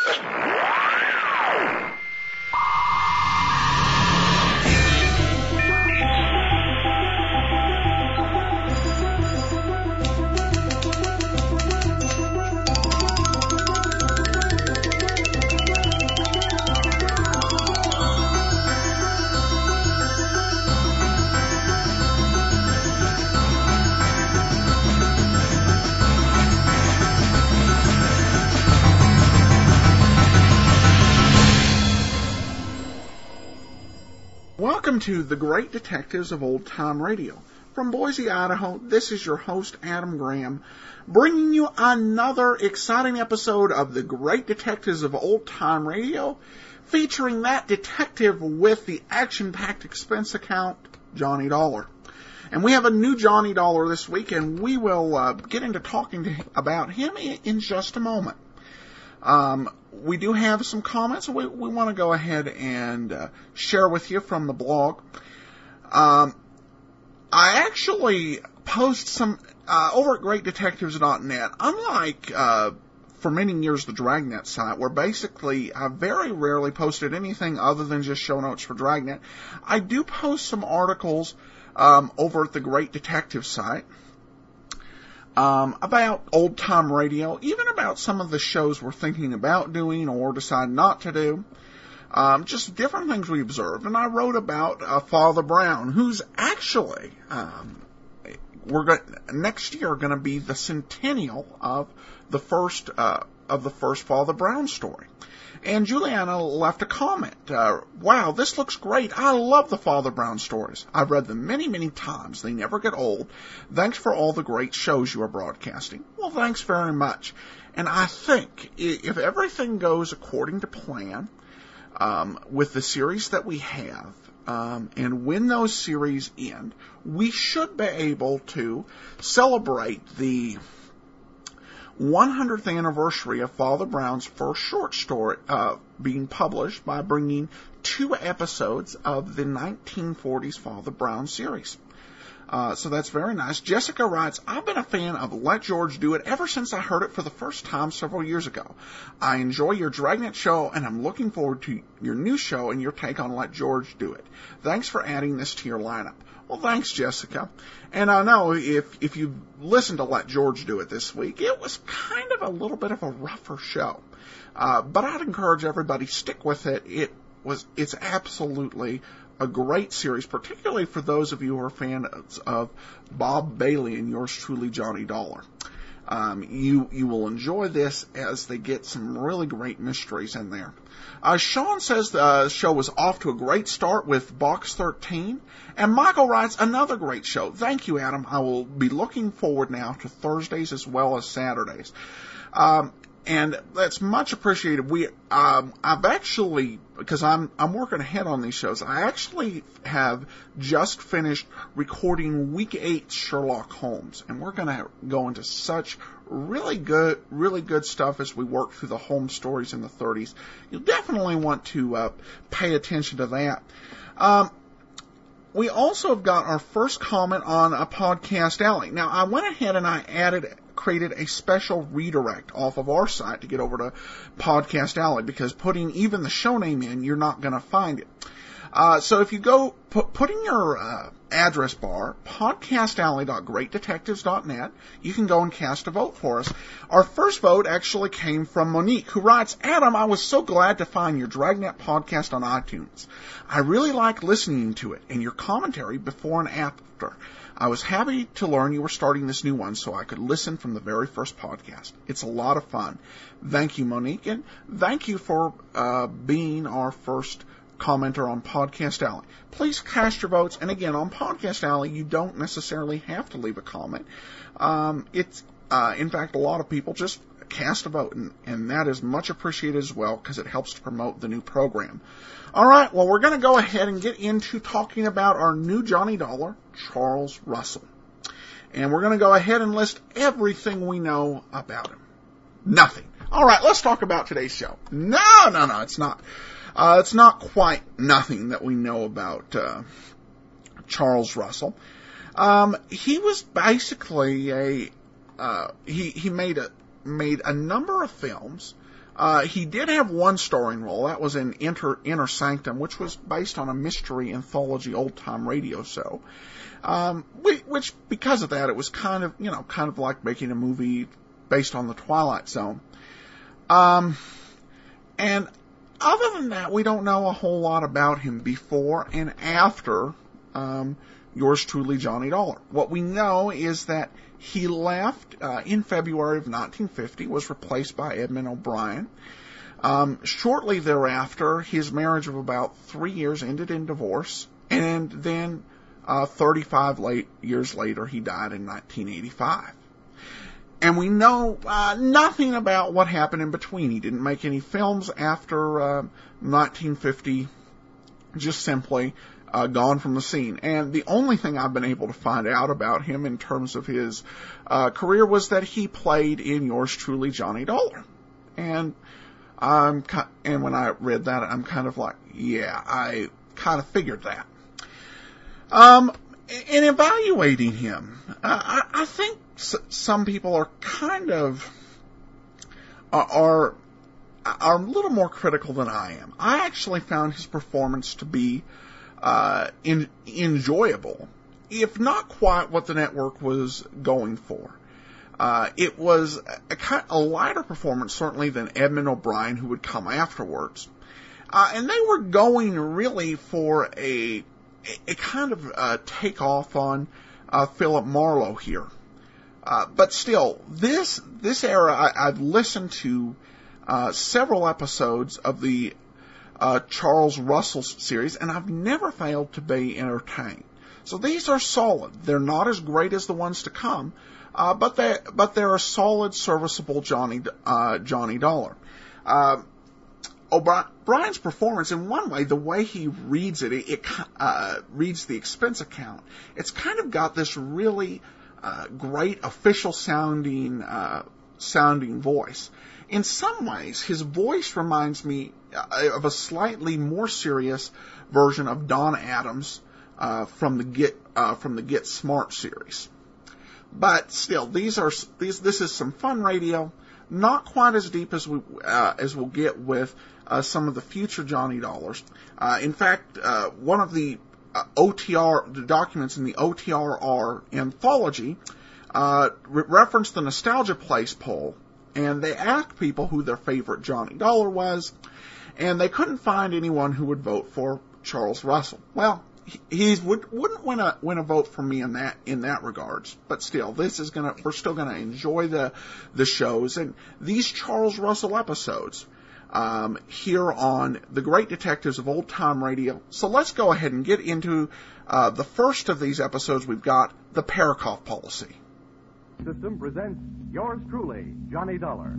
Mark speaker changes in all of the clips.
Speaker 1: Welcome to The Great Detectives of Old Time Radio. From Boise, Idaho, this is your host, Adam Graham, bringing you another exciting episode of The Great Detectives of Old Time Radio, featuring that detective with the action-packed expense account, Johnny Dollar. And we have a new Johnny Dollar this week, and we will get into talking about him in just a moment. We do have some comments we want to go ahead and share with you from the blog. I actually post some over at greatdetectives.net. Unlike for many years the Dragnet site, where basically I very rarely posted anything other than just show notes for Dragnet, I do post some articles over at the Great Detective site. About old-time radio, even about some of the shows we're thinking about doing or decide not to do. Just different things we observed. And I wrote about Father Brown, who's actually, next year going to be the centennial of the first Father Brown story. And Juliana left a comment. Wow, this looks great. I love the Father Brown stories. I've read them many, many times. They never get old. Thanks for all the great shows you are broadcasting. Well, thanks very much. And I think if everything goes according to plan, with the series that we have, and when those series end, we should be able to celebrate the 100th anniversary of Father Brown's first short story being published by bringing 2 episodes of the 1940s Father Brown series. So that's very nice. Jessica writes, I've been a fan of Let George Do It ever since I heard it for the first time several years ago. I enjoy your Dragnet show, and I'm looking forward to your new show and your take on Let George Do It. Thanks for adding this to your lineup. Well, thanks, Jessica. And I know if you listened to Let George Do It this week, it was kind of a little bit of a rougher show. But I'd encourage everybody stick with it. It's absolutely a great series, particularly for those of you who are fans of Bob Bailey and yours truly, Johnny Dollar. You will enjoy this as they get some really great mysteries in there. Sean says the show was off to a great start with Box 13. And Michael writes, another great show. Thank you, Adam. I will be looking forward now to Thursdays as well as Saturdays. And that's much appreciated. I've actually, because I'm working ahead on these shows, I actually have just finished recording week 8 Sherlock Holmes, and we're going to go into such really good stuff as we work through the Holmes stories in the 30s. You'll definitely want to pay attention to that. We also have got our first comment on a Podcast Alley. Now, I went ahead and I created a special redirect off of our site to get over to Podcast Alley, because putting even the show name in, you're not going to find it. So if you go, put in your address bar, podcastalley.greatdetectives.net, you can go and cast a vote for us. Our first vote actually came from Monique, who writes, Adam, I was so glad to find your Dragnet podcast on iTunes. I really like listening to it and your commentary before and after. I was happy to learn you were starting this new one so I could listen from the very first podcast. It's a lot of fun. Thank you, Monique, and thank you for being our first commenter on Podcast Alley. Please cast your votes, and again, on Podcast Alley, you don't necessarily have to leave a comment. In fact, a lot of people just cast a vote, and that is much appreciated as well, because it helps to promote the new program. All right, well, we're going to go ahead and get into talking about our new Johnny Dollar, Charles Russell. And we're going to go ahead and list everything we know about him. Nothing. All right, let's talk about today's show. No, it's not. It's not quite nothing that we know about Charles Russell. He was basically he made a number of films. He did have one starring role. That was in Inner Sanctum, which was based on a mystery anthology old-time radio show. Which, because of that, it was kind of like making a movie based on the Twilight Zone. And other than that, we don't know a whole lot about him before and after Yours Truly, Johnny Dollar. What we know is that he left in February of 1950, was replaced by Edmund O'Brien. Shortly thereafter, his marriage of about 3 years ended in divorce, and then 35 years later, he died in 1985. And we know nothing about what happened in between. He didn't make any films after 1950, just simply gone from the scene. And the only thing I've been able to find out about him in terms of his career was that he played in Yours Truly, Johnny Dollar. And when I read that, I'm kind of like, yeah, I kind of figured that. In evaluating him, I think some people are kind of are a little more critical than I am. I actually found his performance to be enjoyable, if not quite what the network was going for. It was a lighter performance, certainly, than Edmund O'Brien, who would come afterwards. And they were going really for a kind of takeoff on Philip Marlowe here. But still, this era, I've listened to several episodes of the Charles Russell series, and I've never failed to be entertained. So these are solid. They're not as great as the ones to come, but they're a solid, serviceable Johnny Dollar. O'Brien's performance, in one way, the way he reads it reads the expense account. It's kind of got this really great official sounding voice. In some ways, his voice reminds me of a slightly more serious version of Don Adams from the Get Smart series. But still, this is some fun radio. Not quite as deep as we'll get with some of the future Johnny Dollars. In fact, one of the the documents in the OTRR anthology referenced the Nostalgia Place poll, and they asked people who their favorite Johnny Dollar was, and they couldn't find anyone who would vote for Charles Russell. Well, he wouldn't win a vote from me in that regards, but still, we're still gonna enjoy the shows and these Charles Russell episodes here on The Great Detectives of Old Time Radio. So let's go ahead and get into the first of these episodes. We've got the Parakoff Policy.
Speaker 2: System presents Yours Truly, Johnny Dollar.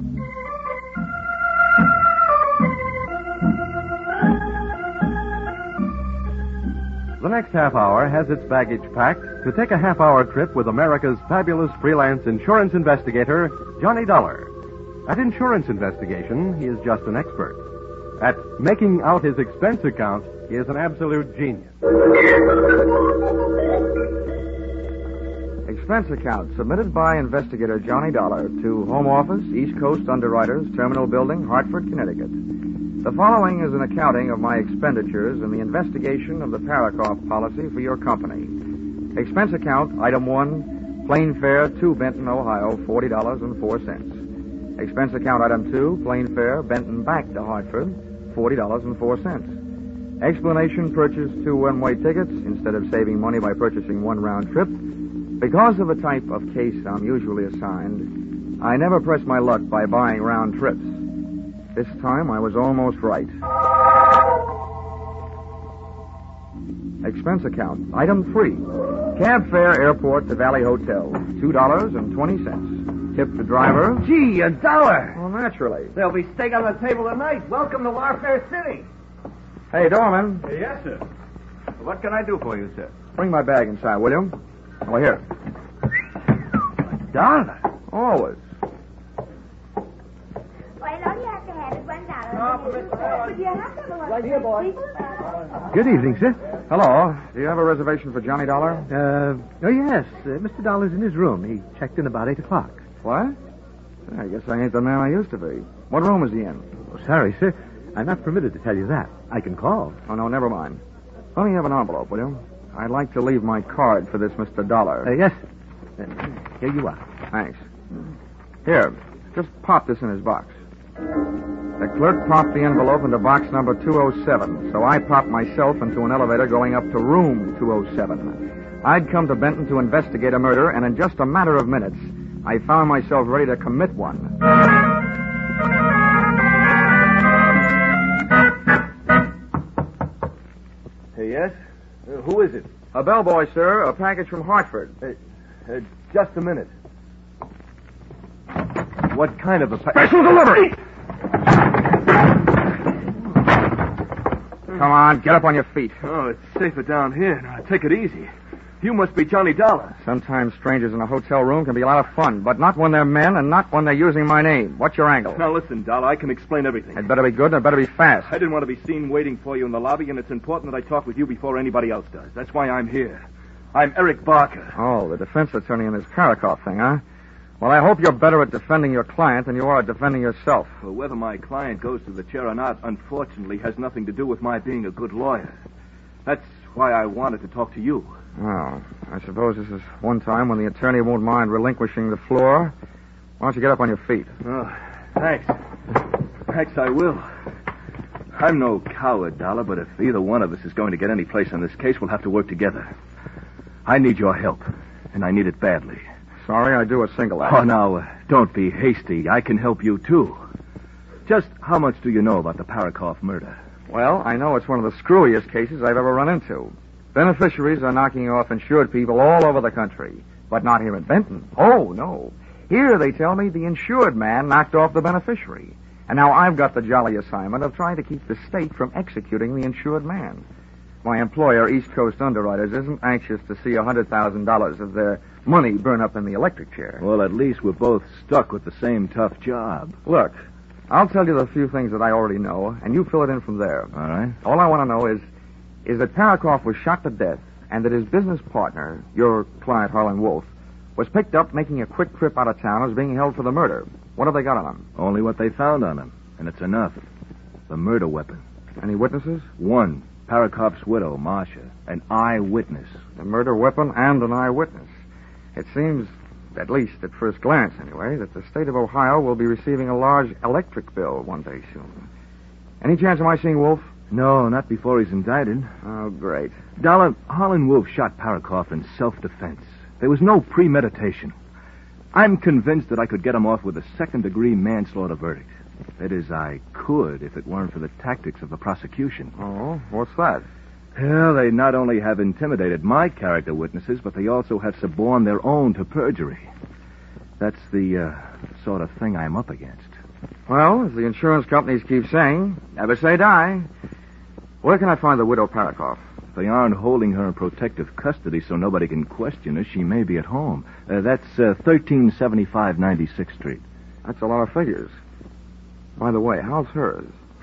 Speaker 2: The next half hour has its baggage packed to take a half-hour trip with America's fabulous freelance insurance investigator, Johnny Dollar. At insurance investigation, he is just an expert. At making out his expense account, he is an absolute genius.
Speaker 3: Expense account submitted by investigator Johnny Dollar to Home Office, East Coast Underwriters, Terminal Building, Hartford, Connecticut. The following is an accounting of my expenditures in the investigation of the Parakoff policy for your company. Expense account, item 1, plane fare to Benton, Ohio, $40.04. Expense account, item 2, plane fare, Benton back to Hartford, $40.04. Explanation, purchase 2 one-way tickets instead of saving money by purchasing one round trip. Because of the type of case I'm usually assigned, I never press my luck by buying round trips. This time I was almost right. Expense account, item 3. Cab fare, airport to Valley Hotel, $2.20. Tip the driver.
Speaker 4: Gee, $1.
Speaker 3: Well, naturally.
Speaker 4: There'll be steak on the table tonight. Welcome to Warfare City.
Speaker 3: Hey, Doorman.
Speaker 4: Yes, sir. What can I do for you, sir?
Speaker 3: Bring my bag inside, will you? Oh, here.
Speaker 4: $1.
Speaker 3: Always.
Speaker 5: Well, all you have to have is $1.
Speaker 4: But
Speaker 5: you have to have a
Speaker 4: Right here, boy.
Speaker 6: Good evening, sir.
Speaker 3: Hello. Do you have a reservation for Johnny Dollar?
Speaker 6: Oh, yes. Mr. Dollar's in his room. He checked in about 8 o'clock.
Speaker 3: What? I guess I ain't the man I used to be. What room is he in?
Speaker 6: Oh, sorry, sir. I'm not permitted to tell you that. I can call.
Speaker 3: Oh, no, never mind. Let me have an envelope, will you? I'd like to leave my card for this Mr. Dollar.
Speaker 6: Yes. Here you are.
Speaker 3: Thanks. Here, just pop this in his box. The clerk popped the envelope into box number 207, so I popped myself into an elevator going up to room 207. I'd come to Benton to investigate a murder, and in just a matter of minutes, I found myself ready to commit one.
Speaker 7: Hey, yes? Who is it?
Speaker 3: A bellboy, sir. A package from Hartford.
Speaker 7: Just a minute. What kind of a
Speaker 3: Special delivery! Come on, get up on your feet.
Speaker 7: Oh, it's safer down here. Now, take it easy. You must be Johnny Dollar.
Speaker 3: Sometimes strangers in a hotel room can be a lot of fun, but not when they're men and not when they're using my name. What's your angle?
Speaker 7: Now, listen, Dollar, I can explain everything.
Speaker 3: It better be good and it better be fast.
Speaker 7: I didn't want to be seen waiting for you in the lobby, and it's important that I talk with you before anybody else does. That's why I'm here. I'm Eric Barker.
Speaker 3: Oh, the defense attorney in this Parakoff thing, huh? Well, I hope you're better at defending your client than you are at defending yourself.
Speaker 7: Well, whether my client goes to the chair or not, unfortunately, has nothing to do with my being a good lawyer. That's why I wanted to talk to you.
Speaker 3: Oh, I suppose this is one time when the attorney won't mind relinquishing the floor. Why don't you get up on your feet?
Speaker 7: Oh, thanks. Thanks, I will. I'm no coward, Dollar, but if either one of us is going to get any place on this case, we'll have to work together. I need your help, and I need it badly.
Speaker 3: Sorry, I do a single act.
Speaker 7: Oh, now, don't be hasty. I can help you, too. Just how much do you know about the Parakoff murder?
Speaker 3: Well, I know it's one of the screwiest cases I've ever run into. Beneficiaries are knocking off insured people all over the country, but not here in Benton. Oh, no. Here, they tell me, the insured man knocked off the beneficiary. And now I've got the jolly assignment of trying to keep the state from executing the insured man. My employer, East Coast Underwriters, isn't anxious to see $100,000 of their money burn up in the electric chair.
Speaker 7: Well, at least we're both stuck with the same tough job.
Speaker 3: Look, I'll tell you the few things that I already know, and you fill it in from there.
Speaker 7: All right.
Speaker 3: All I want to know is that Parakoff was shot to death and that his business partner, your client Harlan Wolf, was picked up making a quick trip out of town as being held for the murder. What have they got on him?
Speaker 7: Only what they found on him, and it's enough. The murder weapon.
Speaker 3: Any witnesses?
Speaker 7: One. Parakoff's widow, Marcia. An eyewitness.
Speaker 3: A murder weapon and an eyewitness. It seems, at least at first glance anyway, that the state of Ohio will be receiving a large electric bill one day soon. Any chance of my seeing Wolf?
Speaker 7: No, not before he's indicted.
Speaker 3: Oh, great.
Speaker 7: Dollar, Harlan Wolf shot Parakoff in self-defense. There was no premeditation. I'm convinced that I could get him off with a second-degree manslaughter verdict. That is, I could if it weren't for the tactics of the prosecution.
Speaker 3: Oh, what's that?
Speaker 7: Well, they not only have intimidated my character witnesses, but they also have suborned their own to perjury. That's the sort of thing I'm up against.
Speaker 3: Well, as the insurance companies keep saying, never say die. Where can I find the widow Parakoff?
Speaker 7: If they aren't holding her in protective custody so nobody can question her, she may be at home. That's 1375 96th Street.
Speaker 3: That's a lot of figures. By the way, how's hers?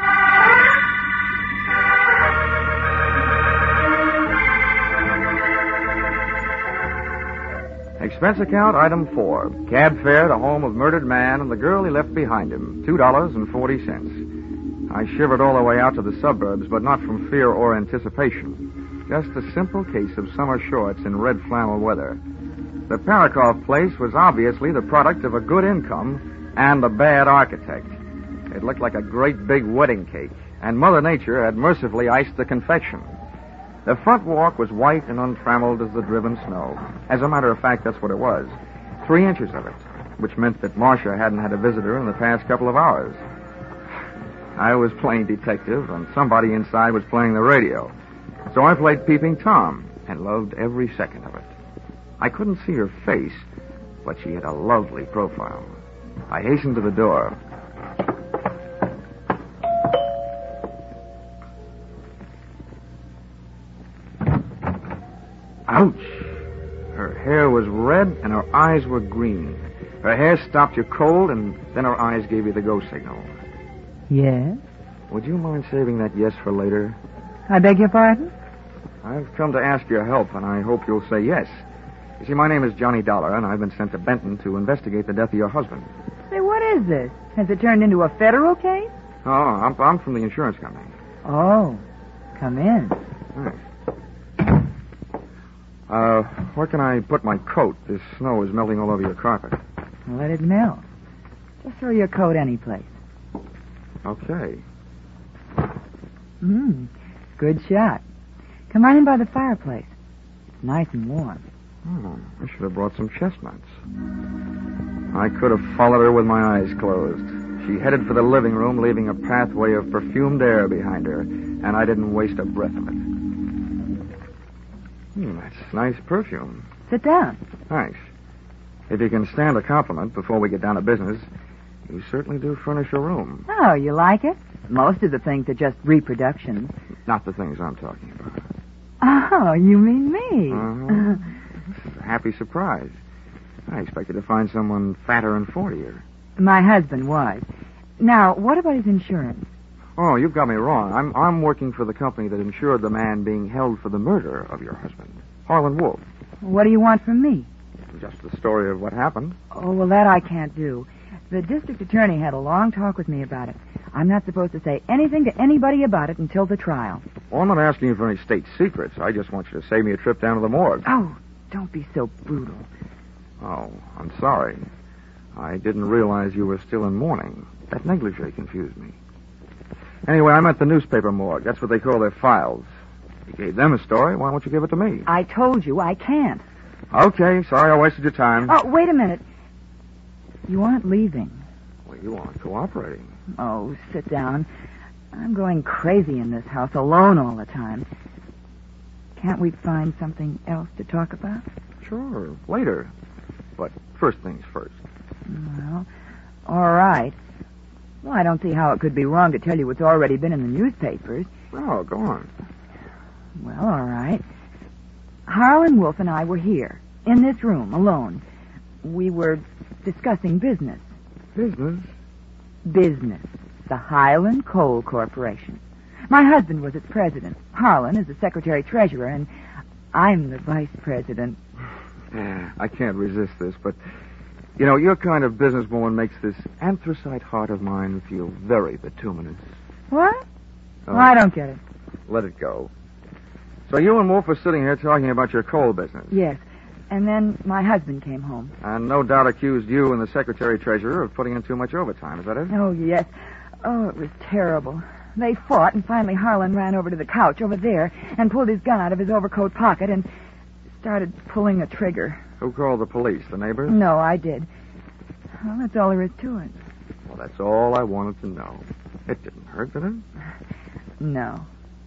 Speaker 3: Expense account, item 4. Cab fare to home of murdered man and the girl he left behind him, $2.40. I shivered all the way out to the suburbs, but not from fear or anticipation. Just a simple case of summer shorts in red flannel weather. The Parakoff place was obviously the product of a good income and a bad architect. It looked like a great big wedding cake, and Mother Nature had mercifully iced the confection. The front walk was white and untrammeled as the driven snow. As a matter of fact, that's what it was. 3 inches of it, which meant that Marcia hadn't had a visitor in the past couple of hours. I was playing detective, and somebody inside was playing the radio. So I played Peeping Tom, and loved every second of it. I couldn't see her face, but she had a lovely profile. I hastened to the door. Ouch! Her hair was red and her eyes were green. Her hair stopped you cold and then her eyes gave you the go signal.
Speaker 8: Yes?
Speaker 3: Would you mind saving that yes for later?
Speaker 8: I beg your pardon?
Speaker 3: I've come to ask your help and I hope you'll say yes. You see, my name is Johnny Dollar and I've been sent to Benton to investigate the death of your husband.
Speaker 8: Say, what is this? Has it turned into a federal case?
Speaker 3: Oh, I'm from the insurance company.
Speaker 8: Oh, come in.
Speaker 3: Thanks. Where can I put my coat? This snow is melting all over your carpet.
Speaker 8: Let it melt. Just throw your coat anyplace.
Speaker 3: Okay.
Speaker 8: Good shot. Come on in by the fireplace. It's nice and warm.
Speaker 3: Oh, I should have brought some chestnuts. I could have followed her with my eyes closed. She headed for the living room, leaving a pathway of perfumed air behind her, and I didn't waste a breath of it. That's nice perfume.
Speaker 8: Sit down.
Speaker 3: Thanks. If you can stand a compliment before we get down to business, you certainly do furnish a room.
Speaker 8: Oh, you like it? Most of the things are just reproductions.
Speaker 3: Not the things I'm talking about.
Speaker 8: Oh, you mean me?
Speaker 3: It's a happy surprise. I expected to find someone fatter and 40er.
Speaker 8: My husband was. Now, what about his insurance?
Speaker 3: Oh, you've got me wrong. I'm working for the company that insured the man being held for the murder of your husband, Harlan Wolf.
Speaker 8: What do you want from me?
Speaker 3: Just the story of what happened.
Speaker 8: Oh, well, that I can't do. The district attorney had a long talk with me about it. I'm not supposed to say anything to anybody about it until the trial.
Speaker 3: Well, I'm not asking you for any state secrets. I just want you to save me a trip down to the morgue.
Speaker 8: Oh, don't be so brutal.
Speaker 3: Oh, I'm sorry. I didn't realize you were still in mourning. That negligee confused me. Anyway, I'm at the newspaper morgue. That's what they call their files. You gave them a story. Why won't you give it to me?
Speaker 8: I told you I can't.
Speaker 3: Okay, sorry I wasted your time.
Speaker 8: Oh, wait a minute. You aren't leaving.
Speaker 3: Well, you aren't cooperating.
Speaker 8: Oh, sit down. I'm going crazy in this house, alone all the time. Can't we find something else to talk about?
Speaker 3: Sure, later. But first things first.
Speaker 8: Well, all right. Well, I don't see how it could be wrong to tell you what's already been in the newspapers.
Speaker 3: Oh, go on.
Speaker 8: Well, all right. Harlan Wolf and I were here, in this room, alone. We were discussing business.
Speaker 3: Business?
Speaker 8: Business. The Highland Coal Corporation. My husband was its president. Harlan is the secretary-treasurer, and I'm the vice president.
Speaker 3: I can't resist this, but, you know, your kind of businesswoman makes this anthracite heart of mine feel very bituminous.
Speaker 8: What?
Speaker 3: Oh,
Speaker 8: Well, I don't get it.
Speaker 3: Let it go. So you and Wolf were sitting here talking about your coal business.
Speaker 8: Yes. And then my husband came home.
Speaker 3: And no doubt accused you and the secretary-treasurer of putting in too much overtime. Is that it?
Speaker 8: Oh, yes. Oh, it was terrible. They fought, and finally Harlan ran over to the couch over there and pulled his gun out of his overcoat pocket and started pulling a trigger.
Speaker 3: Who called the police? The neighbors?
Speaker 8: No, I did. Well, that's all there is to it.
Speaker 3: Well, that's all I wanted to know. It didn't hurt, did it?
Speaker 8: No.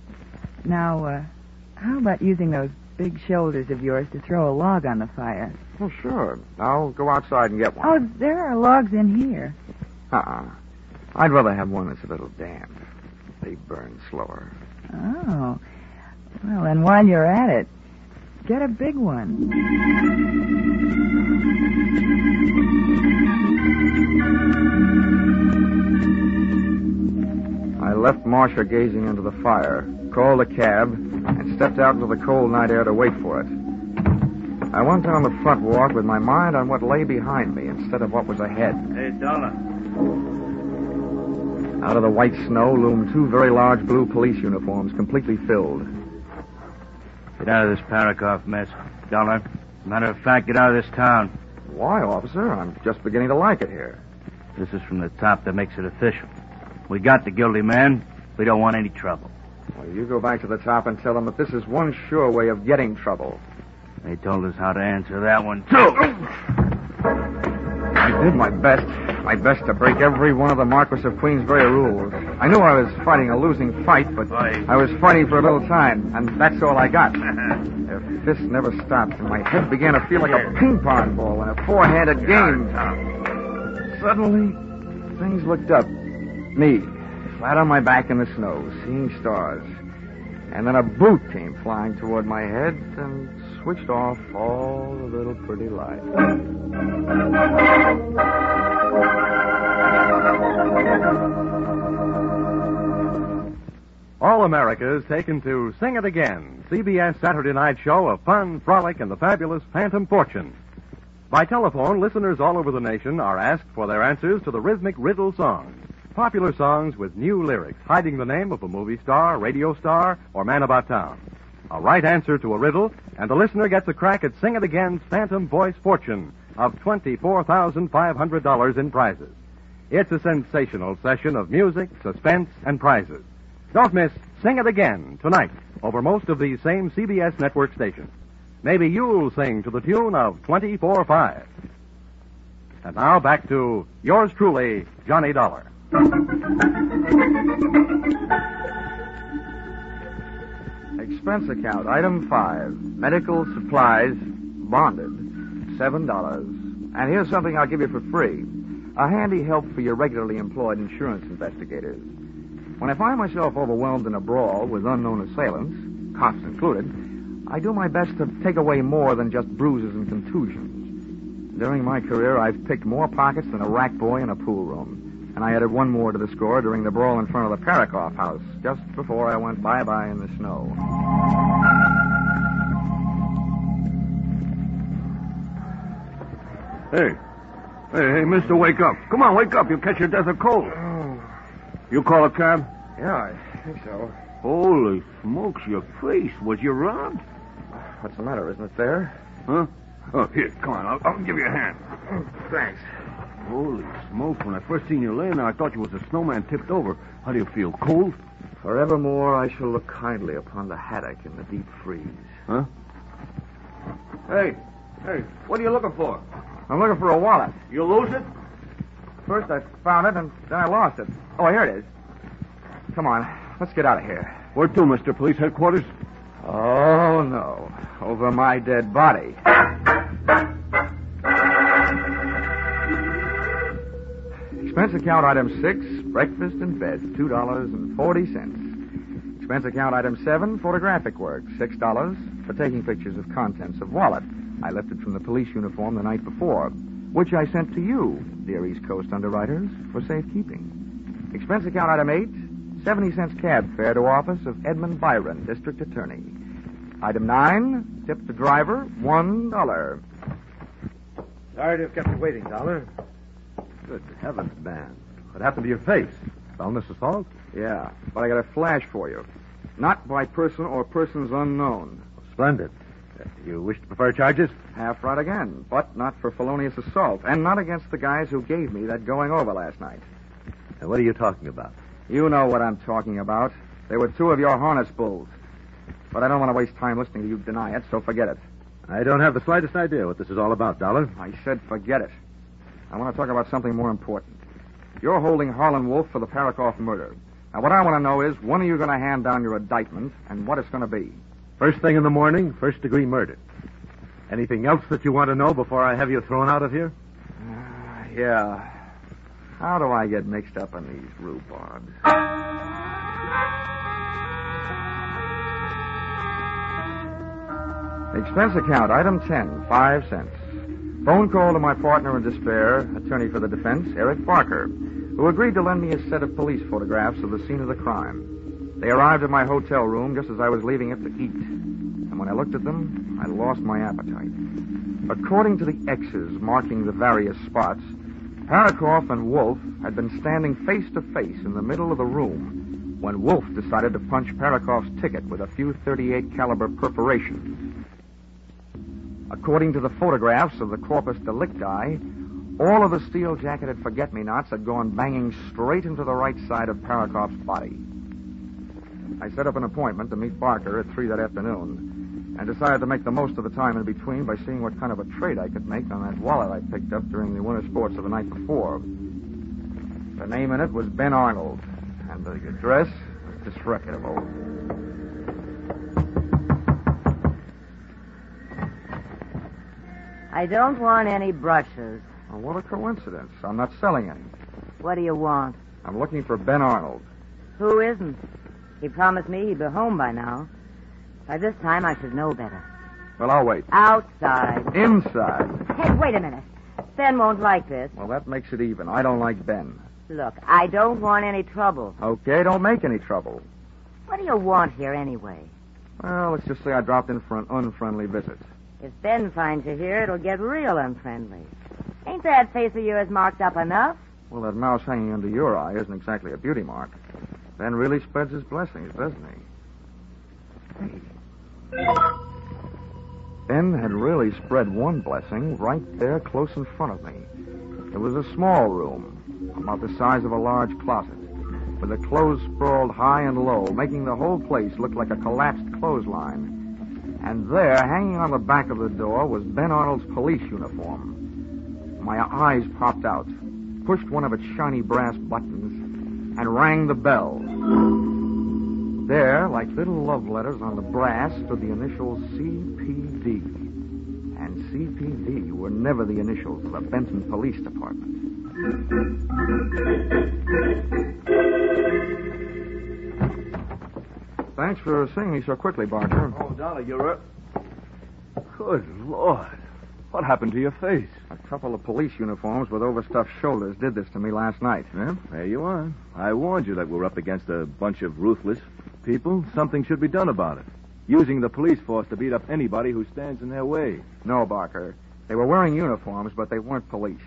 Speaker 8: Now, how about using those big shoulders of yours to throw a log on the fire?
Speaker 3: Well, sure. I'll go outside and get one.
Speaker 8: Oh, there are logs in here.
Speaker 3: I'd rather have one that's a little damp. They burn slower.
Speaker 8: Oh. Well, then while you're at it, get a big one.
Speaker 3: I left Marcia gazing into the fire, called a cab, and stepped out into the cold night air to wait for it. I went down the front walk with my mind on what lay behind me instead of what was ahead.
Speaker 4: Hey, Donna.
Speaker 3: Out of the white snow loomed two very large blue police uniforms, completely filled.
Speaker 4: Get out of this Parakoff mess, Dollar. Matter of fact, get out of this town.
Speaker 3: Why, officer? I'm just beginning to like it here.
Speaker 4: This is from the top that makes it official. We got the guilty man. We don't want any trouble.
Speaker 3: Well, you go back to the top and tell them that this is one sure way of getting trouble.
Speaker 4: They told us how to answer that one, too.
Speaker 3: I did my best to break every one of the Marquis of Queensberry rules. I knew I was fighting a losing fight, but I was fighting for a little time, and that's all I got. If this never stopped, and my head began to feel like a ping pong ball in a four-handed game. Suddenly, things looked up. Me, flat on my back in the snow, seeing stars. And then a boot came flying toward my head and switched off all the little pretty lights.
Speaker 2: All America is taken to Sing It Again, CBS Saturday night show of fun, frolic, and the fabulous Phantom Fortune. By telephone, listeners all over the nation are asked for their answers to the rhythmic riddle song. Popular songs with new lyrics hiding the name of a movie star, radio star, or man about town. A right answer to a riddle, and the listener gets a crack at Sing It Again's phantom voice fortune of $24,500 in prizes. It's a sensational session of music, suspense, and prizes. Don't miss Sing It Again tonight over most of these same CBS network stations. Maybe you'll sing to the tune of 24-5. And now back to yours truly, Johnny Dollar.
Speaker 3: Expense account, item 5. Medical supplies, bonded, $7. And here's something I'll give you for free. A handy help for your regularly employed insurance investigators. When I find myself overwhelmed in a brawl with unknown assailants, cops included, I do my best to take away more than just bruises and contusions. During my career, I've picked more pockets than a rack boy in a pool room. And I added one more to the score during the brawl in front of the Parakoff house, just before I went bye-bye in the snow.
Speaker 4: Hey, mister, wake up. Come on, wake up. You'll catch your death of cold.
Speaker 3: Oh.
Speaker 4: You call a cab?
Speaker 3: Yeah, I think so.
Speaker 4: Holy smokes, your face. Was you robbed?
Speaker 3: What's the matter? Isn't it there?
Speaker 4: Huh? Oh, here, come on. I'll give you a hand.
Speaker 3: Thanks.
Speaker 4: Holy smokes, when I first seen you laying there, I thought you was a snowman tipped over. How do you feel, cold?
Speaker 3: Forevermore, I shall look kindly upon the haddock in the deep freeze.
Speaker 4: Huh? Hey, what are you looking for?
Speaker 3: I'm looking for a wallet.
Speaker 4: You lose it?
Speaker 3: First I found it, and then I lost it. Oh, here it is. Come on, let's get out of here.
Speaker 4: Where to, Mr. Police Headquarters?
Speaker 3: Oh, no. Over my dead body. Expense account item 6, breakfast and bed, $2.40. Expense account item 7, photographic work, $6 for taking pictures of contents of wallet I lifted from the police uniform the night before, which I sent to you, dear East Coast underwriters, for safekeeping. Expense account item 8, 70 cents cab fare to office of Edmund Byron, district attorney. Item 9, tip the driver, $1.
Speaker 6: Sorry to have kept you waiting, Dollar. Good heavens, man. What happened to your face? Illness assault?
Speaker 3: Yeah, but I got a flash for you. Not by person or persons unknown.
Speaker 6: Splendid. You wish to prefer charges?
Speaker 3: Half right again, but not for felonious assault, and not against the guys who gave me that going over last night.
Speaker 6: And what are you talking about?
Speaker 3: You know what I'm talking about. They were 2 of your harness bulls. But I don't want to waste time listening to you deny it, so forget it.
Speaker 6: I don't have the slightest idea what this is all about, Dollar.
Speaker 3: I said forget it. I want to talk about something more important. You're holding Harlan Wolf for the Parakoff murder. Now, what I want to know is, when are you going to hand down your indictment, and what it's going to be?
Speaker 6: First thing in the morning, first-degree murder. Anything else that you want to know before I have you thrown out of here?
Speaker 3: Yeah. How do I get mixed up in these rhubarbs? Expense account, item 10, 5 cents. Phone call to my partner in despair, attorney for the defense, Eric Barker, who agreed to lend me a set of police photographs of the scene of the crime. They arrived at my hotel room just as I was leaving it to eat. And when I looked at them, I lost my appetite. According to the X's marking the various spots, Parakoff and Wolf had been standing face to face in the middle of the room when Wolf decided to punch Parakoff's ticket with a few .38 caliber perforations. According to the photographs of the corpus delicti, all of the steel-jacketed forget-me-nots had gone banging straight into the right side of Parakoff's body. I set up an appointment to meet Barker at 3 that afternoon and decided to make the most of the time in between by seeing what kind of a trade I could make on that wallet I picked up during the winter sports of the night before. The name in it was Ben Arnold, and the address was disreputable.
Speaker 9: I don't want any brushes.
Speaker 3: Well, what a coincidence. I'm not selling any.
Speaker 9: What do you want?
Speaker 3: I'm looking for Ben Arnold.
Speaker 9: Who isn't? He promised me he'd be home by now. By this time, I should know better.
Speaker 3: Well, I'll wait.
Speaker 9: Outside.
Speaker 3: Inside.
Speaker 9: Hey, wait a minute. Ben won't like this.
Speaker 3: Well, that makes it even. I don't like Ben.
Speaker 9: Look, I don't want any trouble.
Speaker 3: Okay, don't make any trouble.
Speaker 9: What do you want here anyway?
Speaker 3: Well, let's just say I dropped in for an unfriendly visit.
Speaker 9: If Ben finds you here, it'll get real unfriendly. Ain't that face of yours marked up enough?
Speaker 3: Well, that mouse hanging under your eye isn't exactly a beauty mark. Ben really spreads his blessings, doesn't he? Ben had really spread one blessing right there close in front of me. It was a small room, about the size of a large closet, with the clothes sprawled high and low, making the whole place look like a collapsed clothesline. And there, hanging on the back of the door, was Ben Arnold's police uniform. My eyes popped out, pushed one of its shiny brass buttons, and rang the bell. There, like little love letters on the brass, stood the initials CPD. And CPD were never the initials of the Benton Police Department. Thanks for seeing me so quickly, Barker.
Speaker 7: Oh, Dollar, you're up. Good Lord. What happened to your face?
Speaker 3: A couple of police uniforms with overstuffed shoulders did this to me last night.
Speaker 7: Well, there you are. I warned you that we're up against a bunch of ruthless people. Something should be done about it. Using the police force to beat up anybody who stands in their way.
Speaker 3: No, Barker. They were wearing uniforms, but they weren't police.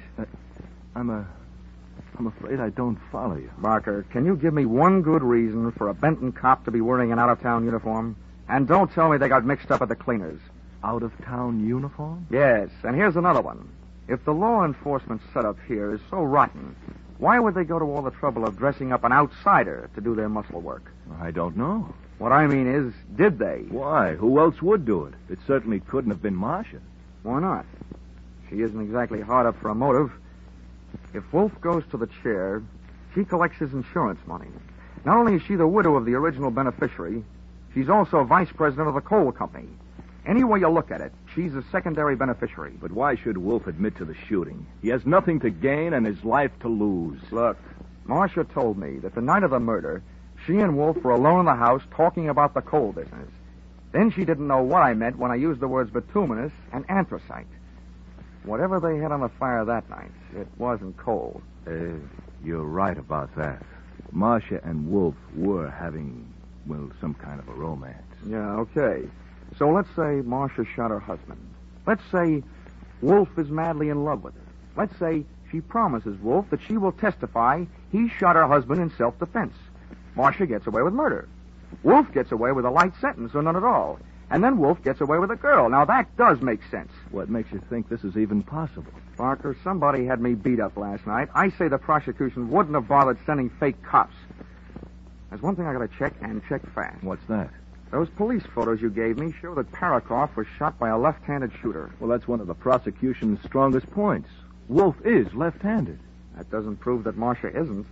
Speaker 7: I'm afraid I don't follow you.
Speaker 3: Barker, can you give me one good reason for a Benton cop to be wearing an out-of-town uniform? And don't tell me they got mixed up at the cleaners.
Speaker 7: Out-of-town uniform?
Speaker 3: Yes, and here's another one. If the law enforcement setup here is so rotten, why would they go to all the trouble of dressing up an outsider to do their muscle work?
Speaker 7: I don't know.
Speaker 3: What I mean is, did they?
Speaker 7: Why? Who else would do it? It certainly couldn't have been Marcia.
Speaker 3: Why not? She isn't exactly hard up for a motive. If Wolf goes to the chair, she collects his insurance money. Not only is she the widow of the original beneficiary, she's also vice president of the coal company. Any way you look at it, she's a secondary beneficiary.
Speaker 7: But why should Wolf admit to the shooting? He has nothing to gain and his life to lose.
Speaker 3: Look, Marcia told me that the night of the murder, she and Wolf were alone in the house talking about the coal business. Then she didn't know what I meant when I used the words bituminous and anthracite. Whatever they had on the fire that night, it wasn't coal.
Speaker 7: You're right about that. Marcia and Wolf were having, well, some kind of a romance.
Speaker 3: Yeah, okay. So let's say Marcia shot her husband. Let's say Wolf is madly in love with her. Let's say she promises Wolf that she will testify he shot her husband in self-defense. Marcia gets away with murder. Wolf gets away with a light sentence or none at all. And then Wolf gets away with a girl. Now, that does make sense.
Speaker 7: What makes you think this is even possible?
Speaker 3: Barker, somebody had me beat up last night. I say the prosecution wouldn't have bothered sending fake cops. There's one thing I got to check, and check fast.
Speaker 7: What's that?
Speaker 3: Those police photos you gave me show that Parakoff was shot by a left-handed shooter.
Speaker 7: Well, that's one of the prosecution's strongest points. Wolf is left-handed.
Speaker 3: That doesn't prove that Marcia isn't.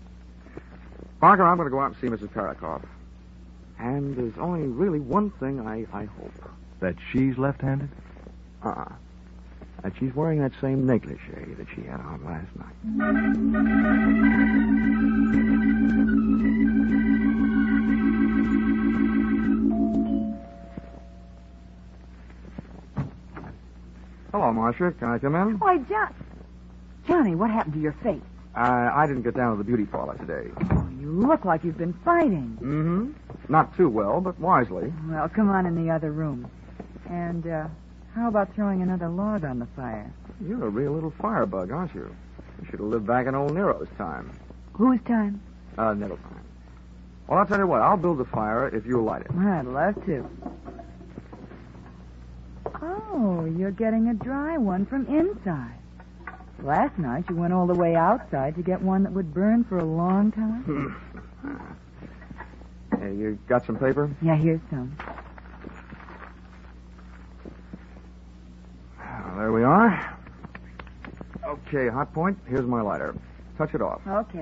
Speaker 3: Barker, I'm going to go out and see Mrs. Parakoff. And there's only really one thing I hope.
Speaker 7: That she's left-handed?
Speaker 3: That she's wearing that same negligee that she had on last night. Hello, Marcia. Can I come in?
Speaker 8: Why, Johnny, what happened to your face?
Speaker 3: I didn't get down to the beauty parlor today.
Speaker 8: Oh, you look like you've been fighting.
Speaker 3: Mm-hmm. Not too well, but wisely.
Speaker 8: Well, come on in the other room. And, how about throwing another log on the fire?
Speaker 3: You're a real little firebug, aren't you? You should have lived back in old Nero's time.
Speaker 8: Whose time?
Speaker 3: Never mind. Well, I'll tell you what. I'll build the fire if you'll light it.
Speaker 8: I'd love to. Oh, you're getting a dry one from inside. Last night you went all the way outside to get one that would burn for a long time.
Speaker 3: Hey, you got some paper?
Speaker 8: Yeah, here's some.
Speaker 3: There we are. Okay, hot point. Here's my lighter. Touch it off.
Speaker 8: Okay.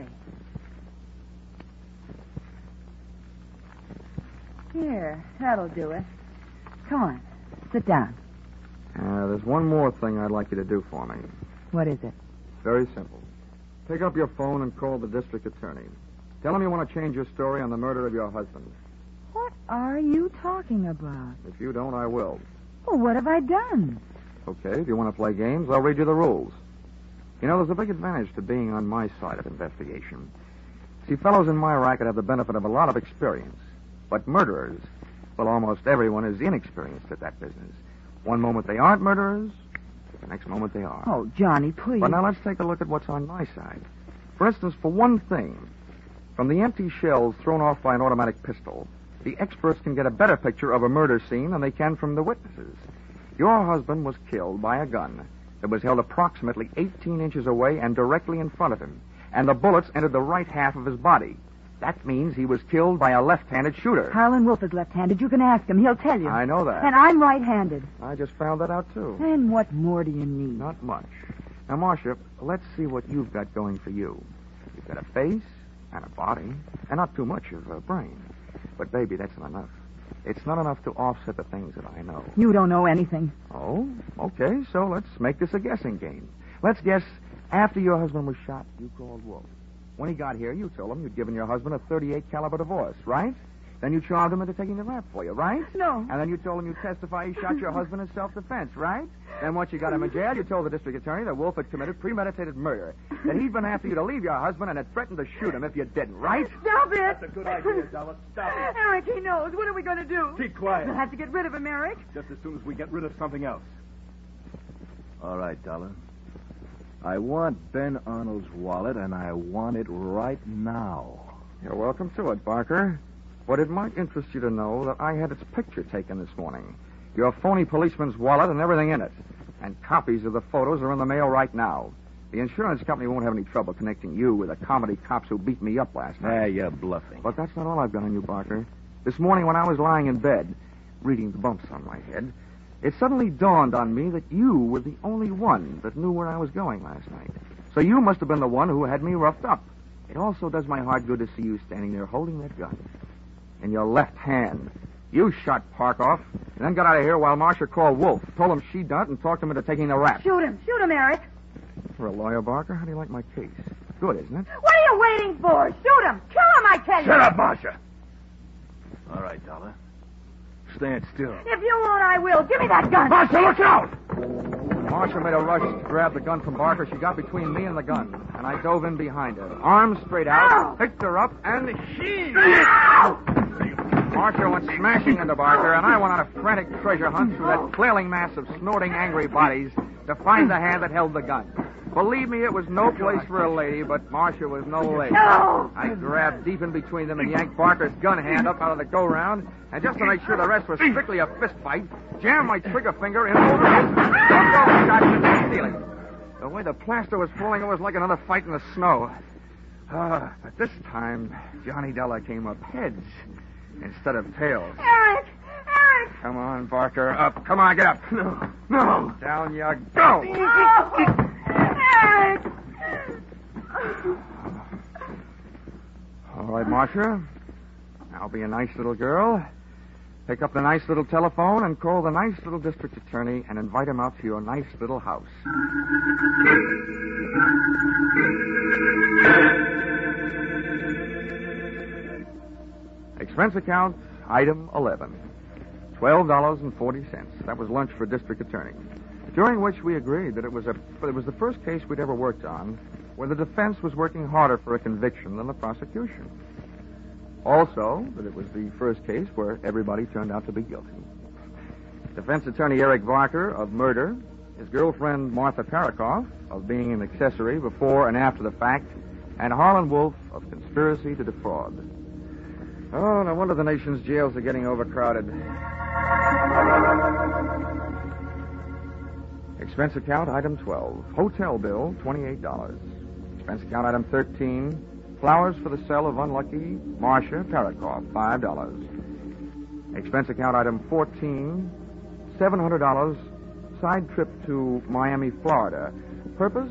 Speaker 8: Here, that'll do it. Come on, sit down.
Speaker 3: There's one more thing I'd like you to do for me.
Speaker 8: What is it?
Speaker 3: Very simple. Pick up your phone and call the district attorney. Tell him you want to change your story on the murder of your husband.
Speaker 8: What are you talking about?
Speaker 3: If you don't, I will.
Speaker 8: Well, what have I done?
Speaker 3: Okay, if you want to play games, I'll read you the rules. You know, there's a big advantage to being on my side of investigation. See, fellows in my racket have the benefit of a lot of experience. But murderers, well, almost everyone is inexperienced at that business. One moment they aren't murderers, the next moment they are.
Speaker 8: Oh, Johnny, please.
Speaker 3: But now let's take a look at what's on my side. For instance, for one thing, from the empty shells thrown off by an automatic pistol, the experts can get a better picture of a murder scene than they can from the witnesses. Your husband was killed by a gun that was held approximately 18 inches away and directly in front of him, and the bullets entered the right half of his body. That means he was killed by a left-handed shooter.
Speaker 8: Harlan Wolf is left-handed. You can ask him. He'll tell you.
Speaker 3: I know that.
Speaker 8: And I'm right-handed.
Speaker 3: I just found that out, too.
Speaker 8: And what more do you need?
Speaker 3: Not much. Now, Marcia, let's see what you've got going for you. You've got a face and a body, and not too much of a brain. But, baby, that's not enough. It's not enough to offset the things that I know.
Speaker 8: You don't know anything.
Speaker 3: Oh, okay, so let's make this a guessing game. Let's guess after your husband was shot, you called Wolf. When he got here, you told him you'd given your husband a .38 caliber divorce, right? Then you charmed him into taking the rap for you, right?
Speaker 8: No.
Speaker 3: And then you told him you'd testify he shot your husband in self-defense, right? Then once you got him in jail, you told the district attorney that Wolf had committed premeditated murder, that he'd been after you to leave your husband and had threatened to shoot him if you didn't, right?
Speaker 8: Stop it!
Speaker 6: That's a good idea, Della. Stop it.
Speaker 8: Eric, he knows. What are we going to do?
Speaker 6: Keep quiet.
Speaker 8: We'll have to get rid of him, Eric.
Speaker 6: Just as soon as we get rid of something else.
Speaker 7: All right, Dollar. I want Ben Arnold's wallet, and I want it right now.
Speaker 3: You're welcome to it, Barker. But it might interest you to know that I had its picture taken this morning. Your phony policeman's wallet and everything in it. And copies of the photos are in the mail right now. The insurance company won't have any trouble connecting you with the comedy cops who beat me up last night.
Speaker 7: You're bluffing.
Speaker 3: But that's not all I've got on you, Barker. This morning when I was lying in bed, reading the bumps on my head, it suddenly dawned on me that you were the only one that knew where I was going last night. So you must have been the one who had me roughed up. It also does my heart good to see you standing there holding that gun in your left hand. You shot Parkoff and then got out of here while Marcia called Wolf, told him she'd done it, and talked him into taking the rap.
Speaker 8: Shoot him, Eric.
Speaker 3: For a lawyer, Barker, how do you like my case? Good, isn't it?
Speaker 8: What are you waiting for? Shoot him. Kill him, I tell you.
Speaker 7: Shut up, Marcia. All right, Dollar. Stand still.
Speaker 8: If you won't, I will. Give me that gun.
Speaker 7: Marcia, look out!
Speaker 3: Marcia made a rush to grab the gun from Barker. She got between me and the gun, and I dove in behind her, arms straight out, picked her up, and she... Marcia went smashing into Barker, and I went on a frantic treasure hunt through that flailing mass of snorting, angry bodies to find the hand that held the gun. Believe me, it was no place for a lady, but Marcia was no lady.
Speaker 8: No!
Speaker 3: I grabbed deep in between them and yanked Barker's gun hand up out of the go-round, and just to make sure the rest was strictly a fist fight, jammed my trigger finger in over his shot into the ceiling. The way the plaster was falling, it was like another fight in the snow. But this time, Johnny Dollar came up heads instead of tails.
Speaker 8: Eric!
Speaker 3: Come on, Barker, up. Come on, get up. No. Down you go.
Speaker 8: Eric!
Speaker 3: All right, Marcia. Now be a nice little girl. Pick up the nice little telephone and call the nice little district attorney and invite him out to your nice little house. Expense account, item 11. $12.40. That was lunch for district attorney. During which we agreed that it was the first case we'd ever worked on where the defense was working harder for a conviction than the prosecution. Also, that it was the first case where everybody turned out to be guilty. Defense attorney Eric Barker of murder, his girlfriend Martha Parakoff of being an accessory before and after the fact, and Harlan Wolf of conspiracy to defraud. Oh, no wonder the nation's jails are getting overcrowded. Expense account, item 12. Hotel bill, $28. Expense account, item 13. Flowers for the cell of unlucky Marcia Parakoff, $5. Expense account, item 14. $700. Side trip to Miami, Florida. Purpose?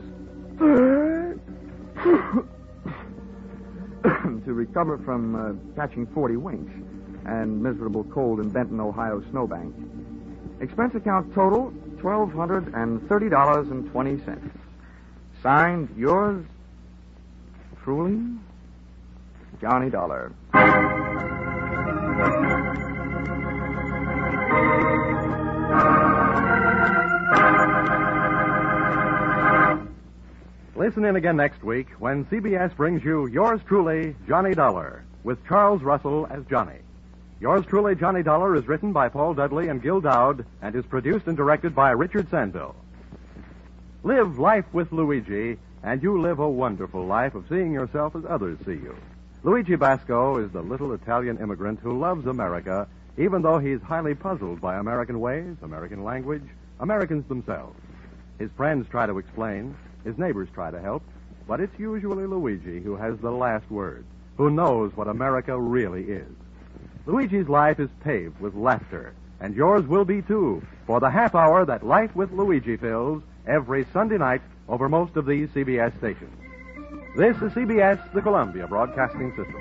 Speaker 3: To recover from catching 40 winks and miserable cold in Benton, Ohio snowbank. Expense account total, $1,230.20. Signed, yours truly, Johnny Dollar.
Speaker 2: Listen in again next week when CBS brings you yours truly, Johnny Dollar, with Charles Russell as Johnny. Yours truly, Johnny Dollar, is written by Paul Dudley and Gil Dowd and is produced and directed by Richard Sandville. Live life with Luigi, and you live a wonderful life of seeing yourself as others see you. Luigi Basco is the little Italian immigrant who loves America, even though he's highly puzzled by American ways, American language, Americans themselves. His friends try to explain, his neighbors try to help, but it's usually Luigi who has the last word, who knows what America really is. Luigi's life is paved with laughter, and yours will be too, for the half hour that Life with Luigi fills every Sunday night over most of these CBS stations. This is CBS, the Columbia Broadcasting System.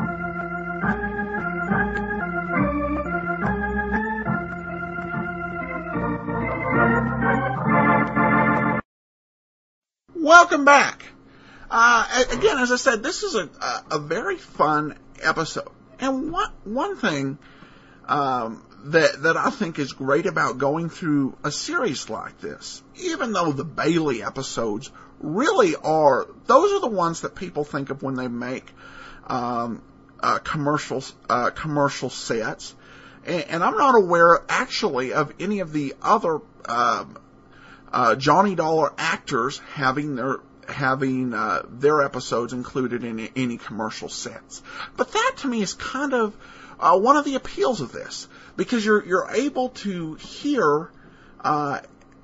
Speaker 1: Welcome back. Again, as I said, this is a very fun episode. And one thing that I think is great about going through a series like this, even though the Bailey episodes really are, those are the ones that people think of when they make commercial sets. And I'm not aware, actually, of any of the other Johnny Dollar actors having their episodes included in any commercial sets. But that, to me, is kind of one of the appeals of this, because you're able to hear an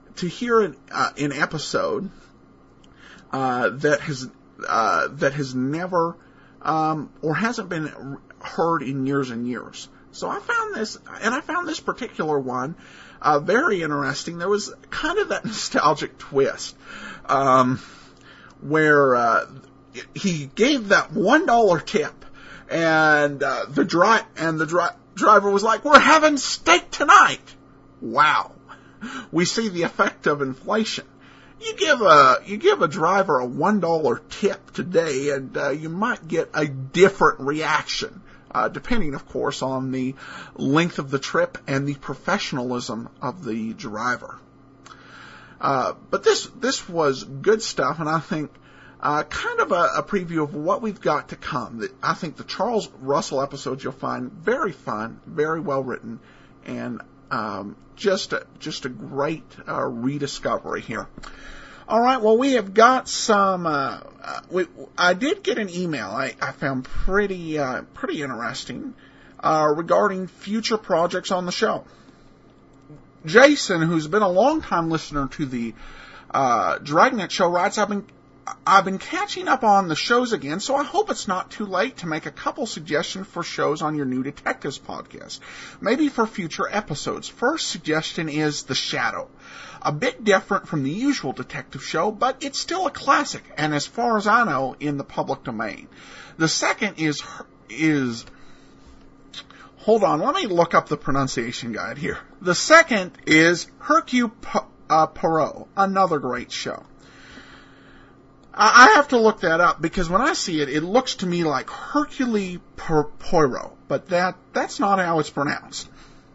Speaker 1: episode that has never or hasn't been heard in years and years. So I found this particular one very interesting. There was kind of that nostalgic twist where he gave that $1 tip, and the driver was like, "We're having steak tonight." Wow, we see the effect of inflation. You give a driver a $1 tip today, and you might get a different reaction, depending, of course, on the length of the trip and the professionalism of the driver. But this was good stuff, and I think kind of a preview of what we've got to come. I think the Charles Russell episodes you'll find very fun, very well written, and just a great rediscovery here. All right, well, we have got some. I did get an email I found pretty interesting regarding future projects on the show. Jason, who's been a long-time listener to the Dragnet Show, writes, I've been catching up on the shows again, so I hope it's not too late to make a couple suggestions for shows on your New Detectives podcast, maybe for future episodes. First suggestion is The Shadow. A bit different from the usual detective show, but it's still a classic, and as far as I know, in the public domain. The second is hold on, let me look up the pronunciation guide here. The second is Hercule Poirot, another great show. I have to look that up, because when I see it, it looks to me like Hercule Poirot, but that's not how it's pronounced.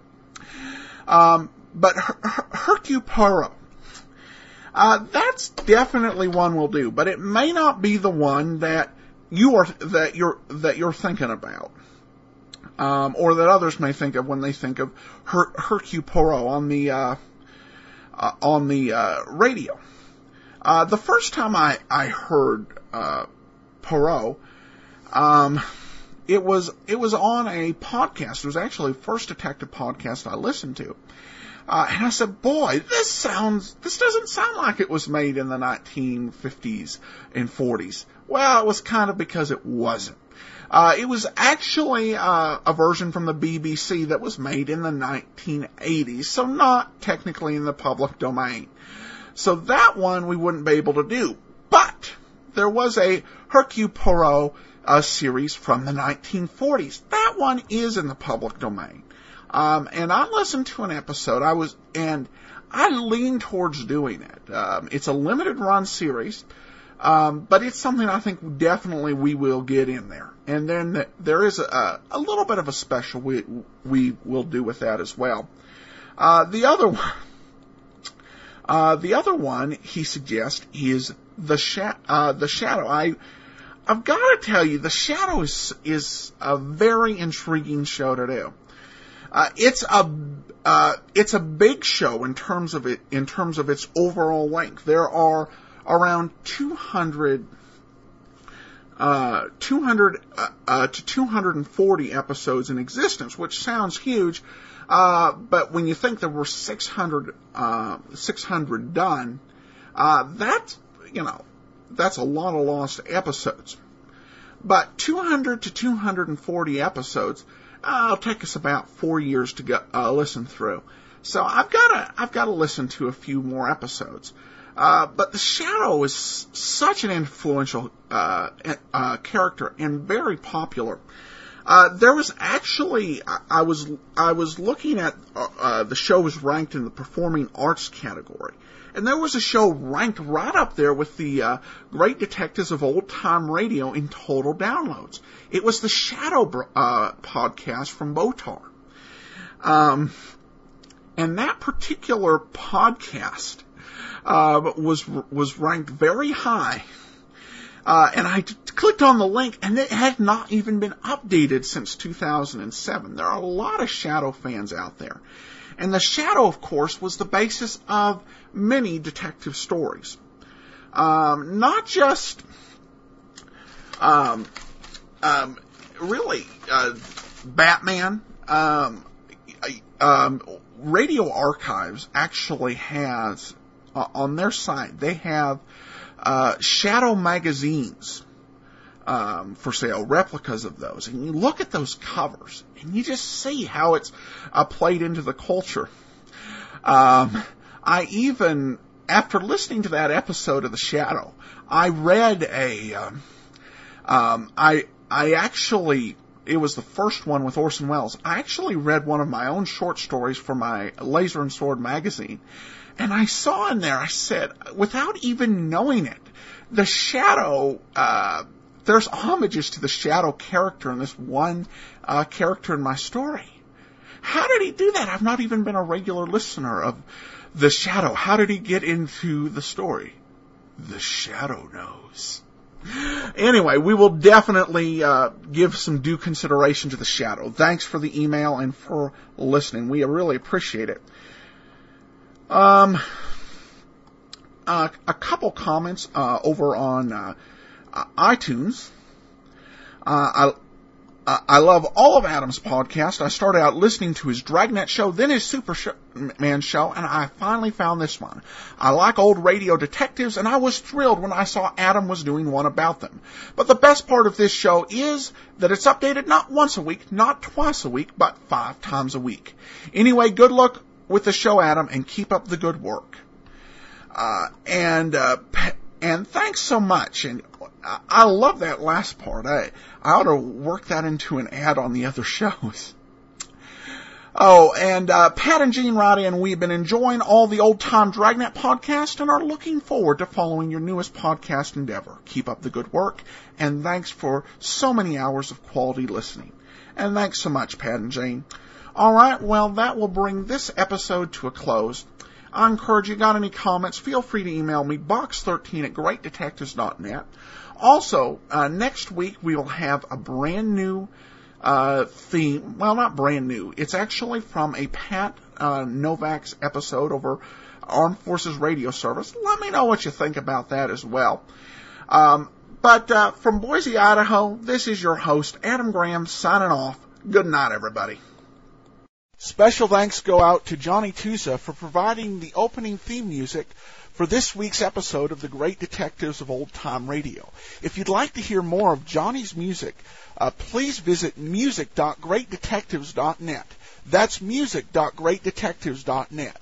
Speaker 1: But Hercule Poirot, that's definitely one we'll do, but it may not be the one that you're thinking about, or that others may think of when they think of Hercule Poirot on the radio. The first time I heard Poirot, it was on a podcast. It was actually the first detective podcast I listened to. And I said, boy, this doesn't sound like it was made in the 1950s and 40s. Well, it was kind of because it wasn't. It was actually a version from the BBC that was made in the 1980s, so not technically in the public domain. So that one we wouldn't be able to do. But there was a Hercule Poirot series from the 1940s. That one is in the public domain. And I listened to an episode, I leaned towards doing it. It's a limited run series, but it's something I think definitely we will get in there. And then there is a little bit of a special we will do with that as well. The other one he suggests is The Shadow. I've got to tell you, The Shadow is a very intriguing show to do. It's a big show in terms of its overall length. There are around 200 to 240 episodes in existence, which sounds huge, but when you think there were 600 done, that's a lot of lost episodes. But 200 to 240 episodes, it'll take us about 4 years to go, listen through. So I've got to listen to a few more episodes. But The Shadow is such an influential character and very popular. There was actually, I was looking at the show was ranked in the performing arts category, and there was a show ranked right up there with the Great Detectives of Old Time Radio in total downloads. It was the Shadow podcast from Botar, and that particular podcast was ranked very high. And I clicked on the link, and it had not even been updated since 2007. There are a lot of Shadow fans out there. And The Shadow, of course, was the basis of many detective stories. Not just, Batman. Radio Archives actually has, on their site, they have Shadow magazines for sale, replicas of those. And you look at those covers, and you just see how it's played into the culture. I even, after listening to that episode of The Shadow, I read it was the first one with Orson Welles. I actually read one of my own short stories for my Laser and Sword magazine. And I saw in there, I said, without even knowing it, The Shadow, there's homages to the Shadow character in this one character in my story. How did he do that? I've not even been a regular listener of The Shadow. How did he get into the story? The Shadow knows. Anyway, we will definitely give some due consideration to The Shadow. Thanks for the email and for listening. We really appreciate it. A couple comments over on iTunes. I love all of Adam's podcast. I started out listening to his Dragnet show, then his Superman show, and I finally found this one. I like old radio detectives, and I was thrilled when I saw Adam was doing one about them. But the best part of this show is that it's updated not once a week, not twice a week, but 5 times a week. Anyway, good luck with the show, Adam, and keep up the good work. And thanks so much. And I love that last part. I ought to work that into an ad on the other shows. Oh, and Pat and Gene write in, we've been enjoying all the Old Time Dragnet podcast and are looking forward to following your newest podcast endeavor. Keep up the good work, and thanks for so many hours of quality listening. And thanks so much, Pat and Gene. All right, well, that will bring this episode to a close. I encourage you, got any comments, feel free to email me, box13@greatdetectives.net. Also, next week we will have a brand new theme. Well, not brand new. It's actually from a Pat Novak's episode over Armed Forces Radio Service. Let me know what you think about that as well. But from Boise, Idaho, this is your host, Adam Graham, signing off. Good night, everybody. Special thanks go out to Johnny Tusa for providing the opening theme music for this week's episode of The Great Detectives of Old Time Radio. If you'd like to hear more of Johnny's music, please visit music.greatdetectives.net. That's music.greatdetectives.net.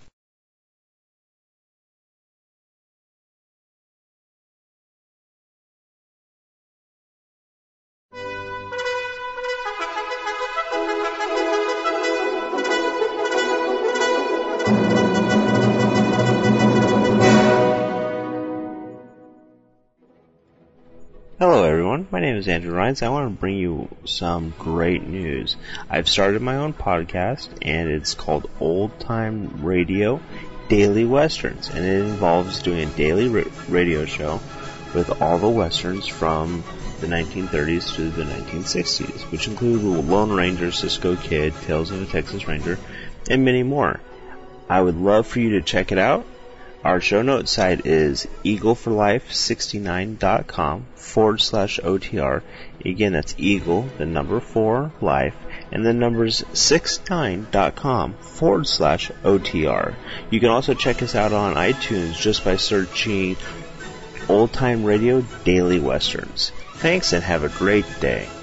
Speaker 10: Hello everyone, my name is Andrew Rines. I want to bring you some great news. I've started my own podcast, and it's called Old Time Radio Daily Westerns, and it involves doing a daily radio show with all the westerns from the 1930s to the 1960s, which include Lone Ranger, Cisco Kid, Tales of a Texas Ranger, and many more. I would love for you to check it out. Our show notes site is eagleforlife69.com/OTR. Again, that's Eagle, the number 4, life, and the numbers 69.com/OTR. You can also check us out on iTunes just by searching Old Time Radio Daily Westerns. Thanks and have a great day.